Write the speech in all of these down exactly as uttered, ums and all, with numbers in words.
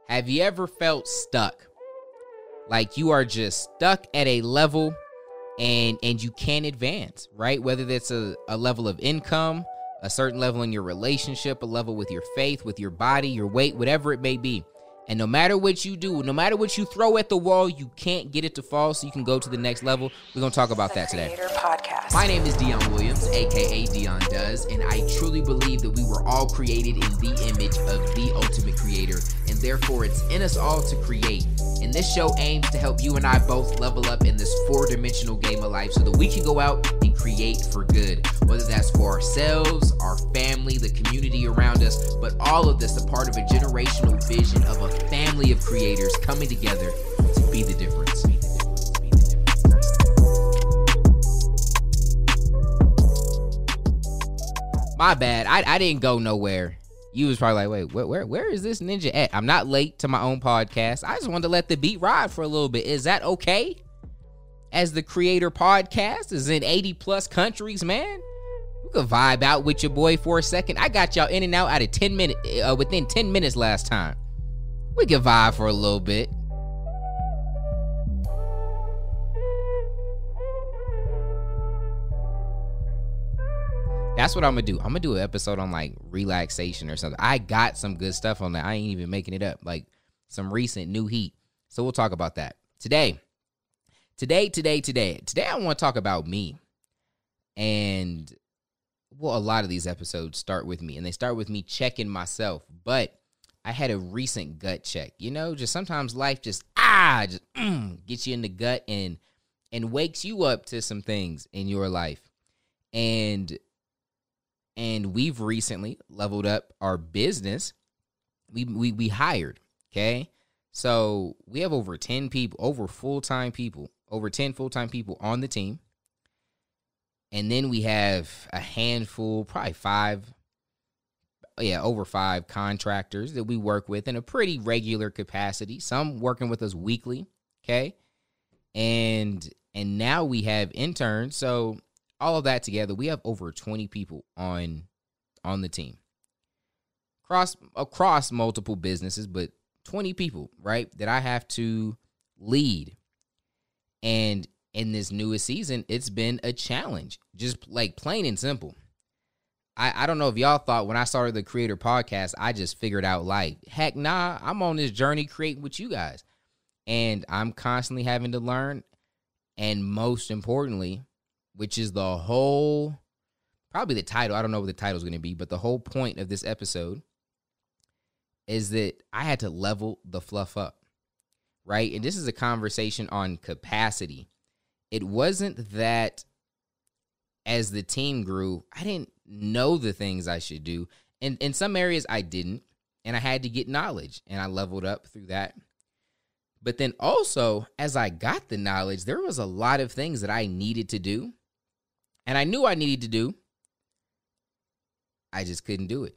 Have you ever felt stuck? Like you are just stuck at a level and and you can't advance, right? Whether that's a, a level of income, a certain level in your relationship, a level with your faith, with your body, your weight, whatever it may be. And no matter what you do, no matter what you throw at the wall, you can't get it to fall so you can go to the next level. We're going to talk about that today. Podcast. My name is Dion Williams, a k a. Dion Does, and I truly believe that we were all created in the image of the ultimate creator, and therefore it's in us all to create. And this show aims to help you and I both level up in this four-dimensional game of life so that we can go out and create for good, whether that's for ourselves, our family, the community around us, but all of this a part of a generational vision of a family of creators coming together to be the difference. Be the difference. Be the difference. My bad. I, I didn't go nowhere. You was probably like, wait, where, where where is this ninja at? I'm not late to my own podcast. I just wanted to let the beat ride for a little bit. Is that okay? As the creator podcast is in eighty plus countries, man. You could vibe out with your boy for a second. I got y'all in and out out of ten minutes uh, within ten minutes last time. We can vibe for a little bit. That's what I'm gonna do. I'm gonna do an episode on like relaxation or something. I got some good stuff on that. I ain't even making it up. Like some recent new heat. So we'll talk about that. Today, today, today, today, today I want to talk about me. And well, a lot of these episodes start with me and they start with me checking myself. But I had a recent gut check. You know, just sometimes life just, ah, just mm, gets you in the gut and and wakes you up to some things in your life. And And we've recently leveled up our business. We, we we hired, okay? So we have over ten people, over full-time people, over ten full-time people on the team. And then we have a handful, probably five, yeah, over five contractors that we work with in a pretty regular capacity. Some working with us weekly, okay? And and now we have interns, so all of that together, we have over twenty people on on the team. Across, across multiple businesses, but twenty people, right, that I have to lead. And in this newest season, it's been a challenge, just like plain and simple. I, I don't know if y'all thought when I started the Creator Podcast, I just figured out like, heck nah, I'm on this journey creating with you guys. And I'm constantly having to learn. And most importantly, which is the whole, probably the title. I don't know what the title is going to be, but the whole point of this episode is that I had to level the fluff up, right? And this is a conversation on capacity. It wasn't that as the team grew, I didn't know the things I should do. And in some areas I didn't, and I had to get knowledge, and I leveled up through that. But then also, as I got the knowledge, there was a lot of things that I needed to do. And I knew I needed to do. I just couldn't do it.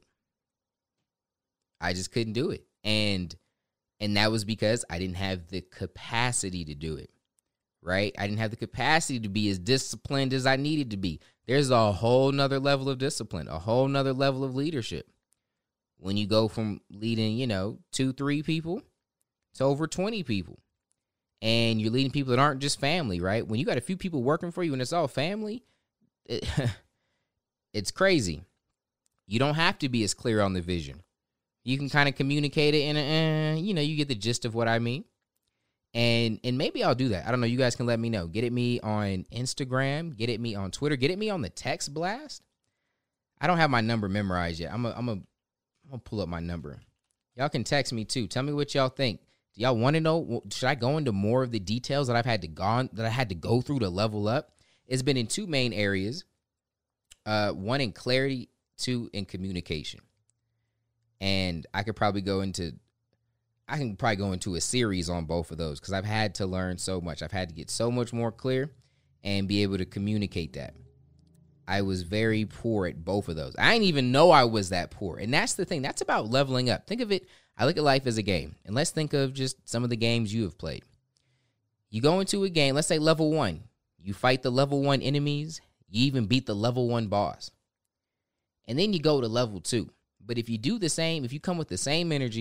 I just couldn't do it. And and that was because I didn't have the capacity to do it, right? I didn't have the capacity to be as disciplined as I needed to be. There's a whole nother level of discipline, a whole nother level of leadership. When you go from leading, you know, two, three people to over twenty people. And you're leading people that aren't just family, right? When you got a few people working for you and it's all family, It, it's crazy. You don't have to be as clear on the vision. You can kind of communicate it in a, eh, you know, you get the gist of what I mean. And and maybe I'll do that. I don't know. You guys can let me know. Get at me on Instagram. Get at me on Twitter. Get at me on the text blast. I don't have my number memorized yet. I'm a, I'm a, I'm gonna pull up my number. Y'all can text me too. Tell me what y'all think. Do y'all want to know? Should I go into more of the details that I've had to go that I had to go through to level up? It's been in two main areas. Uh, one in clarity, two in communication. And I could probably go into, I can probably go into a series on both of those because I've had to learn so much. I've had to get so much more clear and be able to communicate that. I was very poor at both of those. I didn't even know I was that poor. And that's the thing. That's about leveling up. Think of it. I look at life as a game. And let's think of just some of the games you have played. You go into a game, let's say level one. You fight the level one enemies. You even beat the level one boss. And then you go to level two. But if you do the same, if you come with the same energy,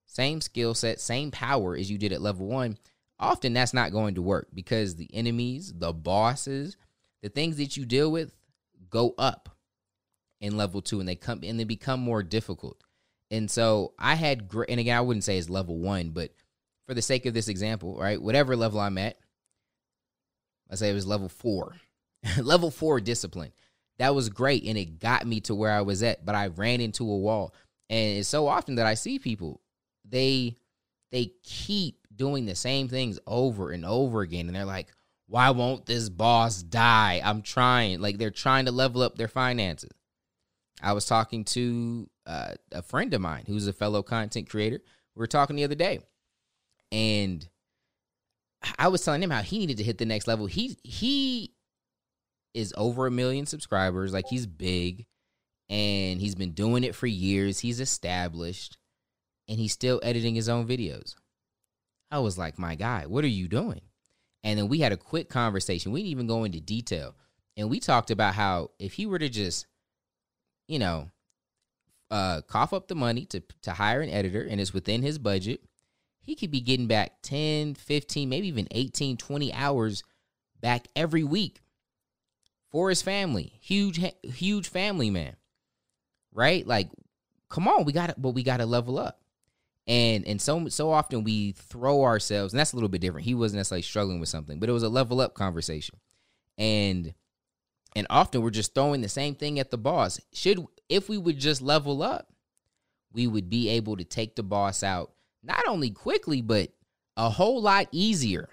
same skill set, same power as you did at level one, often that's not going to work because the enemies, the bosses, the things that you deal with go up in level two, and they come and they become more difficult. And so I had great, and again, I wouldn't say it's level one, but for the sake of this example, right, whatever level I'm at, let's say it was level four, level four discipline. That was great, and it got me to where I was at, but I ran into a wall. And it's so often that I see people, they they keep doing the same things over and over again, and they're like, why won't this boss die? I'm trying. Like, they're trying to level up their finances. I was talking to uh, a friend of mine who's a fellow content creator. We were talking the other day, and I was telling him how he needed to hit the next level. He he is over a million subscribers. Like, he's big, and he's been doing it for years. He's established, and he's still editing his own videos. I was like, my guy, what are you doing? And then we had a quick conversation. We didn't even go into detail. And we talked about how if he were to just, you know, uh, cough up the money to, to hire an editor, and it's within his budget, he could be getting back ten, fifteen, maybe even eighteen, twenty hours back every week for his family. Huge, huge family, man. Right? Like, come on, we got to, but we got to level up. And and so so often we throw ourselves, and that's a little bit different. He wasn't necessarily struggling with something, but it was a level up conversation. And and often we're just throwing the same thing at the boss. Should if we would just level up, we would be able to take the boss out not only quickly, but a whole lot easier.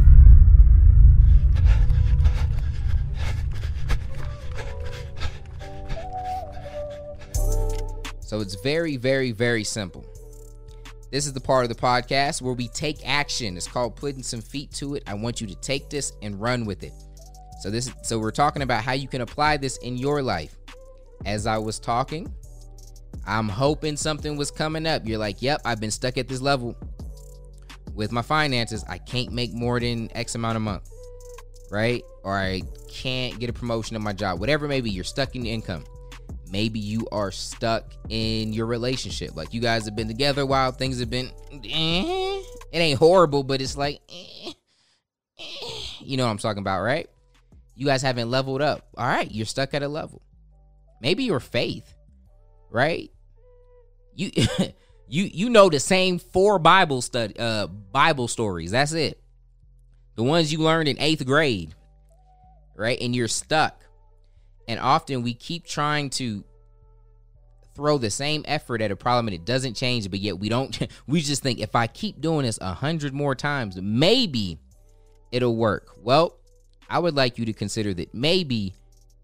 So it's very, very, very simple. This is the part of the podcast where we take action. It's called putting some feet to it. I want you to take this and run with it. So this, so we're talking about how you can apply this in your life. As I was talking, I'm hoping something was coming up. You're like, yep, I've been stuck at this level with my finances. I can't make more than X amount a month, right? Or I can't get a promotion in my job. Whatever it may be, you're stuck in income. Maybe you are stuck in your relationship. Like, you guys have been together a while. Things have been, eh. It ain't horrible, but it's like, eh, eh. You know what I'm talking about, right? You guys haven't leveled up. All right, you're stuck at a level. Maybe your faith, right? You you you know the same four Bible study uh Bible stories. That's it. The ones you learned in eighth grade, right? And you're stuck. And often we keep trying to throw the same effort at a problem and it doesn't change, but yet we don't, we just think if I keep doing this a hundred more times, maybe it'll work. Well, I would like you to consider that maybe,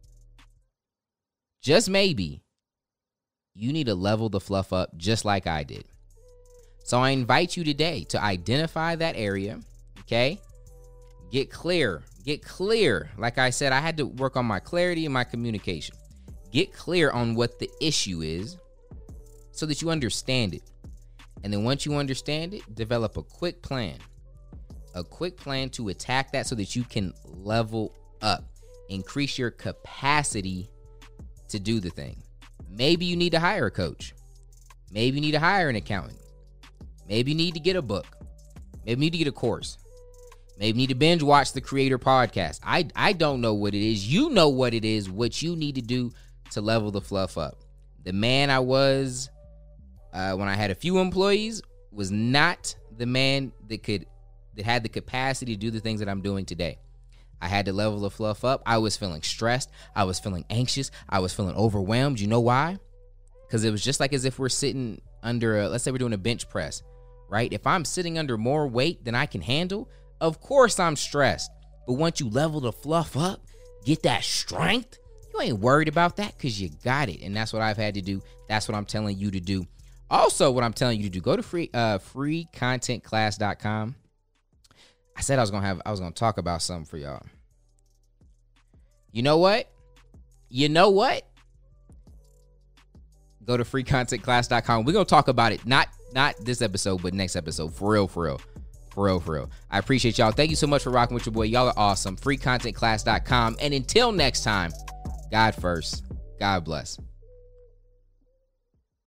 just maybe, you need to level the fluff up just like I did. So I invite you today to identify that area, okay? Get clear. Get clear. Like I said, I had to work on my clarity and my communication. Get clear on what the issue is so that you understand it. And then once you understand it, develop a quick plan. A quick plan to attack that so that you can level up. Increase your capacity to do the thing. Maybe you need to hire a coach. Maybe you need to hire an accountant. Maybe you need to get a book. Maybe you need to get a course. Maybe you need to binge watch the Creator Podcast. I, I don't know what it is. You know what it is, what you need to do to level the fluff up. The man I was uh, when I had a few employees was not the man that could that had the capacity to do the things that I'm doing today. I had to level the fluff up. I was feeling stressed. I was feeling anxious. I was feeling overwhelmed. You know why? Because it was just like as if we're sitting under a, let's say we're doing a bench press, right? If I'm sitting under more weight than I can handle, of course I'm stressed. But once you level the fluff up, get that strength, you ain't worried about that because you got it. And that's what I've had to do. That's what I'm telling you to do. Also, what I'm telling you to do, go to free uh free content class dot com. I said I was gonna have I was gonna talk about something for y'all. You know what? You know what? Go to free content class dot com. We're gonna talk about it. Not not this episode, but next episode. For real, for real. For real, for real. I appreciate y'all. Thank you so much for rocking with your boy. Y'all are awesome. free content class dot com. And until next time, God first. God bless.